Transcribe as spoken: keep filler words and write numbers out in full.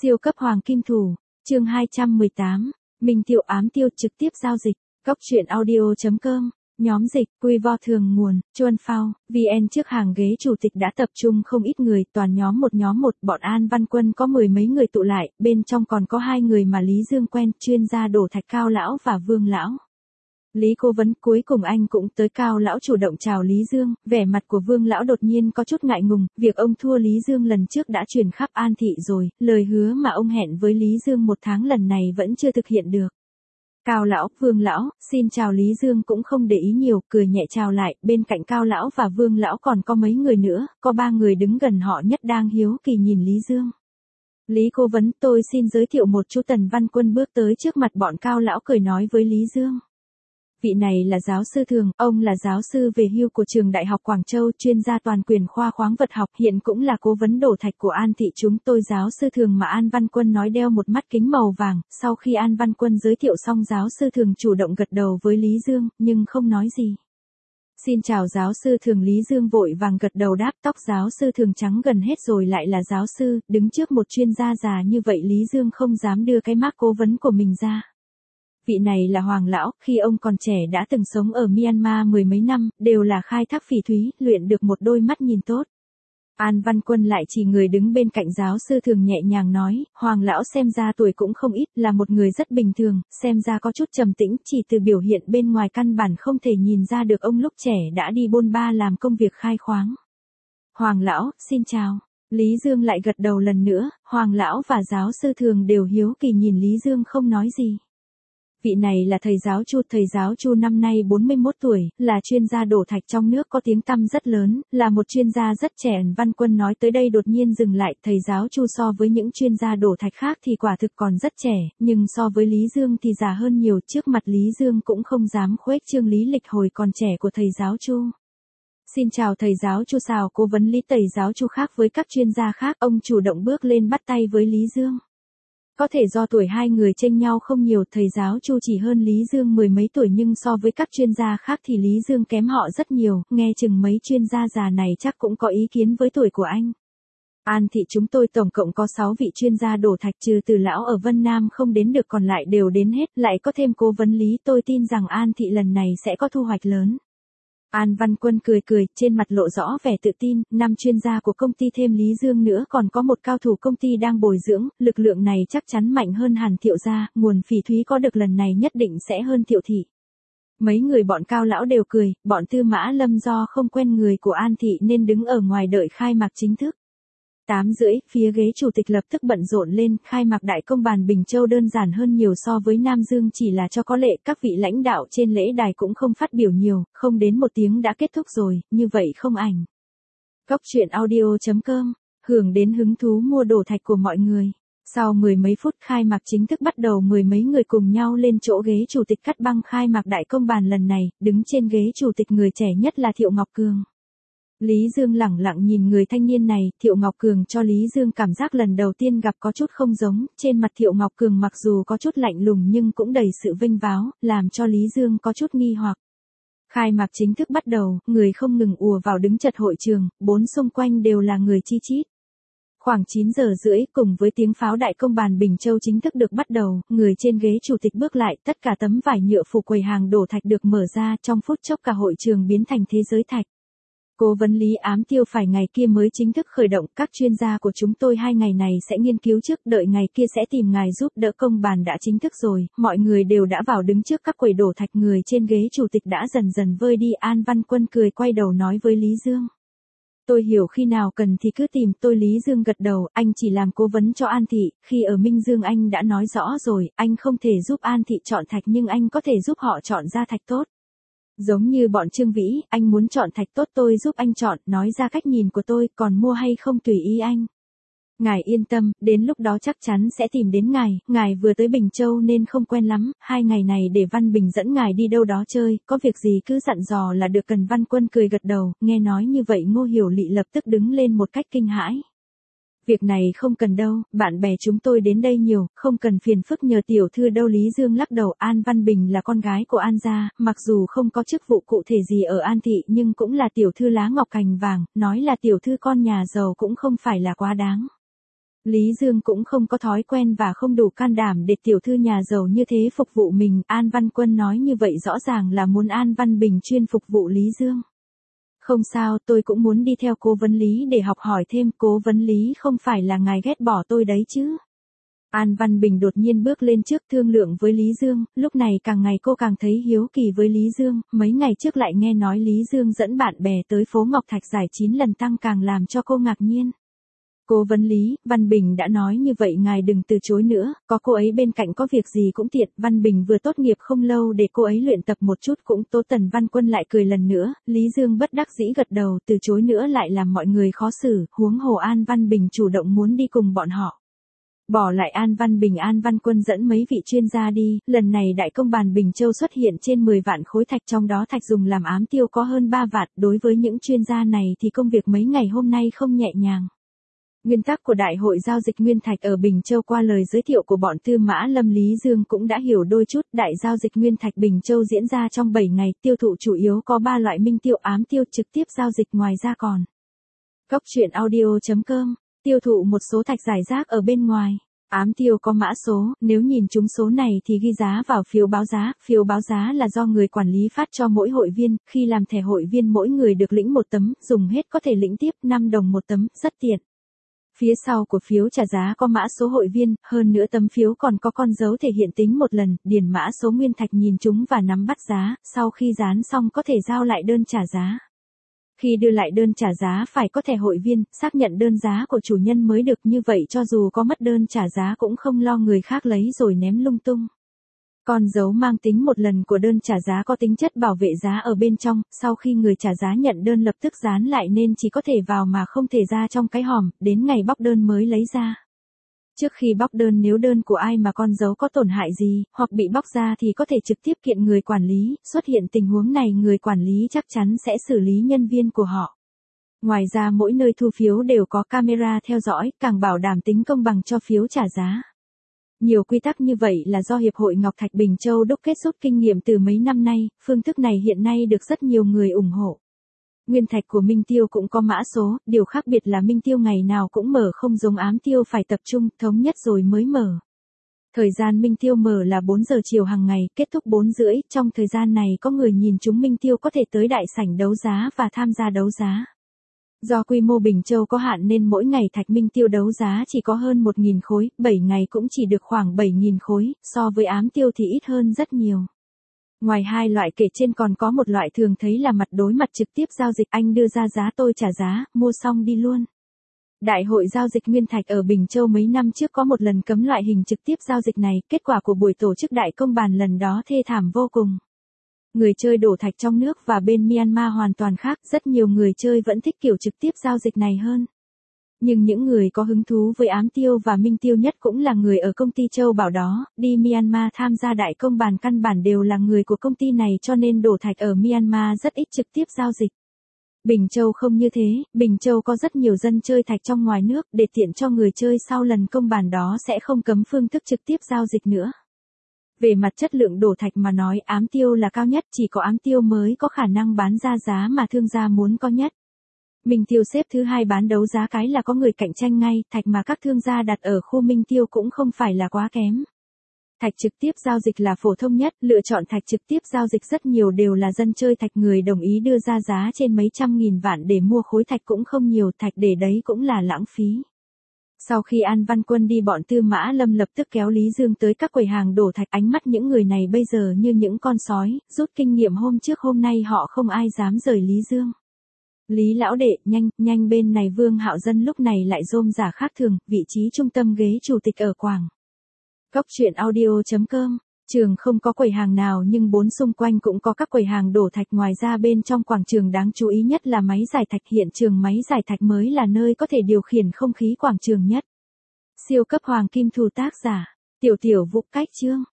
Siêu cấp hoàng kim thủ, chương hai trăm mười tám, Minh Tiệu ám tiêu trực tiếp giao dịch, Cốc truyện audio chấm com, nhóm dịch, quy vo thường nguồn, Chuan Phao, vê en trước hàng ghế chủ tịch đã tập trung không ít người, toàn nhóm một nhóm một, bọn An Văn Quân có mười mấy người tụ lại, bên trong còn có hai người mà Lý Dương quen, chuyên gia đổ thạch Cao Lão và Vương Lão. Lý Cố Vấn cuối cùng anh cũng tới. Cao Lão chủ động chào Lý Dương, vẻ mặt của Vương Lão đột nhiên có chút ngại ngùng, việc ông thua Lý Dương lần trước đã truyền khắp An Thị rồi, lời hứa mà ông hẹn với Lý Dương một tháng lần này vẫn chưa thực hiện được. Cao Lão, Vương Lão, xin chào. Lý Dương cũng không để ý nhiều, cười nhẹ chào lại, bên cạnh Cao Lão và Vương Lão còn có mấy người nữa, có ba người đứng gần họ nhất đang hiếu kỳ nhìn Lý Dương. Lý Cố Vấn, tôi xin giới thiệu một chút. Tần Văn Quân bước tới trước mặt bọn Cao Lão cười nói với Lý Dương. Vị này là giáo sư Thường, ông là giáo sư về hưu của trường Đại học Quảng Châu, chuyên gia toàn quyền khoa khoáng vật học, hiện cũng là cố vấn đổ thạch của An Thị chúng tôi. Giáo sư Thường mà An Văn Quân nói đeo một mắt kính màu vàng, sau khi An Văn Quân giới thiệu xong giáo sư Thường chủ động gật đầu với Lý Dương, nhưng không nói gì. Xin chào giáo sư Thường. Lý Dương vội vàng gật đầu đáp. Tóc giáo sư Thường trắng gần hết rồi lại là giáo sư, đứng trước một chuyên gia già như vậy Lý Dương không dám đưa cái mác cố vấn của mình ra. Vị này là Hoàng Lão, khi ông còn trẻ đã từng sống ở Myanmar mười mấy năm, đều là khai thác phỉ thúy, luyện được một đôi mắt nhìn tốt. An Văn Quân lại chỉ người đứng bên cạnh giáo sư Thường nhẹ nhàng nói, Hoàng Lão xem ra tuổi cũng không ít, là một người rất bình thường, xem ra có chút trầm tĩnh, chỉ từ biểu hiện bên ngoài căn bản không thể nhìn ra được ông lúc trẻ đã đi bôn ba làm công việc khai khoáng. Hoàng Lão, xin chào. Lý Dương lại gật đầu lần nữa, Hoàng Lão và giáo sư Thường đều hiếu kỳ nhìn Lý Dương không nói gì. Vị này là thầy giáo Chu, thầy giáo Chu năm nay bốn mươi mốt tuổi, là chuyên gia đổ thạch trong nước có tiếng tăm rất lớn, là một chuyên gia rất trẻ. Văn Quân nói tới đây đột nhiên dừng lại, thầy giáo Chu so với những chuyên gia đổ thạch khác thì quả thực còn rất trẻ, nhưng so với Lý Dương thì già hơn nhiều. Trước mặt Lý Dương cũng không dám khuếch trương lý lịch hồi còn trẻ của thầy giáo Chu. Xin chào thầy giáo Chu. Sao cố vấn Lý? Thầy giáo Chu khác với các chuyên gia khác, ông chủ động bước lên bắt tay với Lý Dương. Có thể do tuổi hai người chênh nhau không nhiều, thầy giáo Chu chỉ hơn Lý Dương mười mấy tuổi nhưng so với các chuyên gia khác thì Lý Dương kém họ rất nhiều, nghe chừng mấy chuyên gia già này chắc cũng có ý kiến với tuổi của anh. An Thị chúng tôi tổng cộng có sáu vị chuyên gia đổ thạch, trừ Từ Lão ở Vân Nam không đến được còn lại đều đến hết, lại có thêm cố vấn Lý, tôi tin rằng An Thị lần này sẽ có thu hoạch lớn. An Văn Quân cười cười, trên mặt lộ rõ vẻ tự tin, năm chuyên gia của công ty thêm Lý Dương nữa còn có một cao thủ công ty đang bồi dưỡng, lực lượng này chắc chắn mạnh hơn hẳn Thiệu gia, nguồn phỉ thúy có được lần này nhất định sẽ hơn Thiệu Thị. Mấy người bọn Cao Lão đều cười, bọn Tư Mã Lâm do không quen người của An Thị nên đứng ở ngoài đợi khai mạc chính thức. tám rưỡi, phía ghế chủ tịch lập tức bận rộn lên, khai mạc Đại Công bàn Bình Châu đơn giản hơn nhiều so với Nam Dương, chỉ là cho có lệ, các vị lãnh đạo trên lễ đài cũng không phát biểu nhiều, không đến một tiếng đã kết thúc rồi, như vậy không ảnh. Cốc truyện audio chấm com, hưởng đến hứng thú mua đồ thạch của mọi người. Sau mười mấy phút khai mạc chính thức bắt đầu, mười mấy người cùng nhau lên chỗ ghế chủ tịch cắt băng khai mạc Đại Công bàn lần này, đứng trên ghế chủ tịch người trẻ nhất là Thiệu Ngọc Cường. Lý Dương lẳng lặng nhìn người thanh niên này, Thiệu Ngọc Cường cho Lý Dương cảm giác lần đầu tiên gặp có chút không giống, trên mặt Thiệu Ngọc Cường mặc dù có chút lạnh lùng nhưng cũng đầy sự vênh váo, làm cho Lý Dương có chút nghi hoặc. Khai mạc chính thức bắt đầu, người không ngừng ùa vào đứng chật hội trường, bốn xung quanh đều là người chi chít. Khoảng chín giờ rưỡi, cùng với tiếng pháo Đại Công bàn Bình Châu chính thức được bắt đầu, người trên ghế chủ tịch bước lại, tất cả tấm vải nhựa phủ quầy hàng đổ thạch được mở ra, trong phút chốc cả hội trường biến thành thế giới thạch. Cố vấn Lý ám tiêu phải ngày kia mới chính thức khởi động, các chuyên gia của chúng tôi hai ngày này sẽ nghiên cứu trước, đợi ngày kia sẽ tìm ngài giúp đỡ. Công bàn đã chính thức rồi, mọi người đều đã vào đứng trước các quầy đổ thạch, người trên ghế chủ tịch đã dần dần vơi đi. An Văn Quân cười quay đầu nói với Lý Dương. Tôi hiểu, khi nào cần thì cứ tìm tôi. Lý Dương gật đầu, anh chỉ làm cố vấn cho An Thị, khi ở Minh Dương anh đã nói rõ rồi, anh không thể giúp An Thị chọn thạch nhưng anh có thể giúp họ chọn ra thạch tốt. Giống như bọn Trương Vĩ, anh muốn chọn thạch tốt tôi giúp anh chọn, nói ra cách nhìn của tôi, còn mua hay không tùy ý anh. Ngài yên tâm, đến lúc đó chắc chắn sẽ tìm đến ngài, ngài vừa tới Bình Châu nên không quen lắm, hai ngày này để Văn Bình dẫn ngài đi đâu đó chơi, có việc gì cứ dặn dò là được. Cần Văn Quân cười gật đầu, nghe nói như vậy Ngô Hiểu Lị lập tức đứng lên một cách kinh hãi. Việc này không cần đâu, bạn bè chúng tôi đến đây nhiều, không cần phiền phức nhờ tiểu thư đâu. Lý Dương lắc đầu. An Văn Bình là con gái của An gia, mặc dù không có chức vụ cụ thể gì ở An Thị nhưng cũng là tiểu thư lá ngọc cành vàng, nói là tiểu thư con nhà giàu cũng không phải là quá đáng. Lý Dương cũng không có thói quen và không đủ can đảm để tiểu thư nhà giàu như thế phục vụ mình. An Văn Quân nói như vậy rõ ràng là muốn An Văn Bình chuyên phục vụ Lý Dương. Không sao, tôi cũng muốn đi theo cố vấn Lý để học hỏi thêm. Cố vấn Lý không phải là ngài ghét bỏ tôi đấy chứ. An Văn Bình đột nhiên bước lên trước thương lượng với Lý Dương, lúc này càng ngày cô càng thấy hiếu kỳ với Lý Dương, mấy ngày trước lại nghe nói Lý Dương dẫn bạn bè tới phố Ngọc Thạch giải chín lần tăng càng làm cho cô ngạc nhiên. Cố vấn Lý, Văn Bình đã nói như vậy ngài đừng từ chối nữa, có cô ấy bên cạnh có việc gì cũng tiện. Văn Bình vừa tốt nghiệp không lâu để cô ấy luyện tập một chút cũng tốt. Tần Văn Quân lại cười lần nữa, Lý Dương bất đắc dĩ gật đầu, từ chối nữa lại làm mọi người khó xử, huống hồ An Văn Bình chủ động muốn đi cùng bọn họ. Bỏ lại An Văn Bình, An Văn Quân dẫn mấy vị chuyên gia đi, lần này đại công bàn Bình Châu xuất hiện trên mười vạn khối thạch, trong đó thạch dùng làm ám tiêu có hơn ba vạn, đối với những chuyên gia này thì công việc mấy ngày hôm nay không nhẹ nhàng. Nguyên tắc của Đại hội giao dịch Nguyên Thạch ở Bình Châu qua lời giới thiệu của bọn Tư Mã Lâm, Lý Dương cũng đã hiểu đôi chút. Đại giao dịch Nguyên Thạch Bình Châu diễn ra trong bảy ngày, tiêu thụ chủ yếu có ba loại minh tiêu, ám tiêu, trực tiếp giao dịch, ngoài ra còn Cốc truyện audio chấm com tiêu thụ một số thạch giải rác ở bên ngoài. Ám tiêu có mã số, nếu nhìn trúng số này thì ghi giá vào phiếu báo giá. Phiếu báo giá là do người quản lý phát cho mỗi hội viên, khi làm thẻ hội viên mỗi người được lĩnh một tấm, dùng hết có thể lĩnh tiếp năm đồng một tấm, rất tiện. Phía sau của phiếu trả giá có mã số hội viên, hơn nữa tấm phiếu còn có con dấu thể hiện tính một lần, điền mã số nguyên thạch nhìn chúng và nắm bắt giá, sau khi dán xong có thể giao lại đơn trả giá. Khi đưa lại đơn trả giá phải có thẻ hội viên, xác nhận đơn giá của chủ nhân mới được, như vậy cho dù có mất đơn trả giá cũng không lo người khác lấy rồi ném lung tung. Con dấu mang tính một lần của đơn trả giá có tính chất bảo vệ giá ở bên trong, sau khi người trả giá nhận đơn lập tức dán lại nên chỉ có thể vào mà không thể ra trong cái hòm, đến ngày bóc đơn mới lấy ra. Trước khi bóc đơn nếu đơn của ai mà con dấu có tổn hại gì, hoặc bị bóc ra thì có thể trực tiếp kiện người quản lý, xuất hiện tình huống này người quản lý chắc chắn sẽ xử lý nhân viên của họ. Ngoài ra mỗi nơi thu phiếu đều có camera theo dõi, càng bảo đảm tính công bằng cho phiếu trả giá. Nhiều quy tắc như vậy là do Hiệp hội Ngọc Thạch Bình Châu đúc kết rút kinh nghiệm từ mấy năm nay, phương thức này hiện nay được rất nhiều người ủng hộ. Nguyên thạch của minh tiêu cũng có mã số, điều khác biệt là minh tiêu ngày nào cũng mở, không giống ám tiêu phải tập trung, thống nhất rồi mới mở. Thời gian minh tiêu mở là bốn giờ chiều hàng ngày, kết thúc bốn rưỡi, trong thời gian này có người nhìn chúng minh tiêu có thể tới đại sảnh đấu giá và tham gia đấu giá. Do quy mô Bình Châu có hạn nên mỗi ngày thạch minh tiêu đấu giá chỉ có hơn một nghìn khối, bảy ngày cũng chỉ được khoảng bảy nghìn khối, so với ám tiêu thì ít hơn rất nhiều. Ngoài hai loại kể trên còn có một loại thường thấy là mặt đối mặt trực tiếp giao dịch, anh đưa ra giá tôi trả giá, mua xong đi luôn. Đại hội giao dịch Nguyên Thạch ở Bình Châu mấy năm trước có một lần cấm loại hình trực tiếp giao dịch này, kết quả của buổi tổ chức đại công bàn lần đó thê thảm vô cùng. Người chơi đổ thạch trong nước và bên Myanmar hoàn toàn khác, rất nhiều người chơi vẫn thích kiểu trực tiếp giao dịch này hơn. Nhưng những người có hứng thú với ám tiêu và minh tiêu nhất cũng là người ở công ty Châu Bảo đó, đi Myanmar tham gia đại công bàn căn bản đều là người của công ty này cho nên đổ thạch ở Myanmar rất ít trực tiếp giao dịch. Bình Châu không như thế, Bình Châu có rất nhiều dân chơi thạch trong ngoài nước, để tiện cho người chơi sau lần công bàn đó sẽ không cấm phương thức trực tiếp giao dịch nữa. Về mặt chất lượng đổ thạch mà nói, ám tiêu là cao nhất, chỉ có ám tiêu mới có khả năng bán ra giá mà thương gia muốn có nhất. Minh tiêu xếp thứ hai bán đấu giá cái là có người cạnh tranh ngay, thạch mà các thương gia đặt ở khu minh tiêu cũng không phải là quá kém. Thạch trực tiếp giao dịch là phổ thông nhất, lựa chọn thạch trực tiếp giao dịch rất nhiều đều là dân chơi thạch, người đồng ý đưa ra giá trên mấy trăm nghìn vạn để mua khối thạch cũng không nhiều, thạch để đấy cũng là lãng phí. Sau khi An Văn Quân đi bọn Tư Mã Lâm lập tức kéo Lý Dương tới các quầy hàng đổ thạch, ánh mắt những người này bây giờ như những con sói, rút kinh nghiệm hôm trước hôm nay họ không ai dám rời Lý Dương. Lý lão đệ, nhanh, nhanh bên này Vương Hạo Dân lúc này lại rôm rả khác thường, vị trí trung tâm ghế chủ tịch ở Quảng. Cốc truyện audio chấm com, trường không có quầy hàng nào nhưng bốn xung quanh cũng có các quầy hàng đổ thạch, ngoài ra bên trong quảng trường đáng chú ý nhất là máy giải thạch, hiện trường máy giải thạch mới là nơi có thể điều khiển không khí quảng trường nhất. Siêu cấp hoàng kim thù tác giả, Tiểu Tiểu Vũ cách chương.